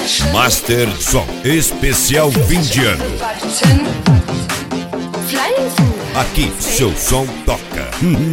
Master Som especial fim de ano. Aqui seu som toca.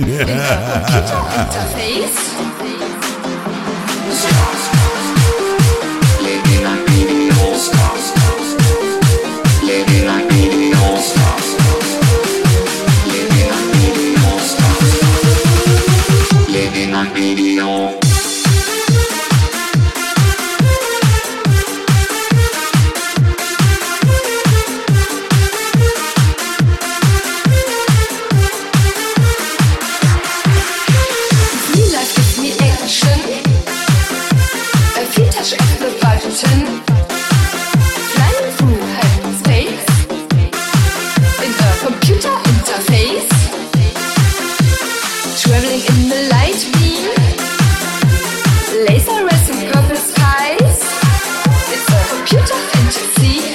Traveling in the light beam, laser rays in purple skies. It's a computer fantasy,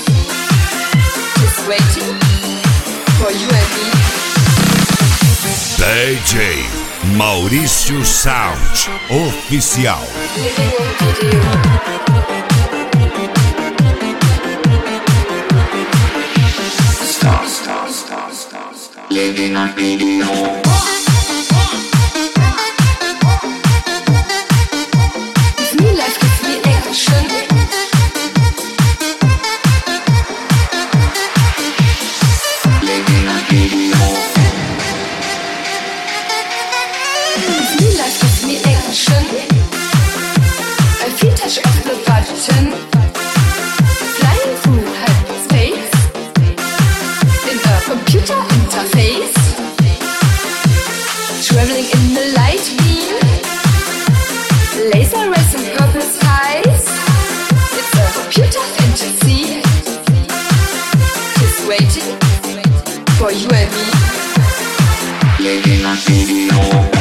just waiting for you and me. DJ Maurício Sound Oficial. Living on video. Traveling in the light beam, laser rays in purple skies. It's a computer fantasy, just waiting for you and me. Living on video.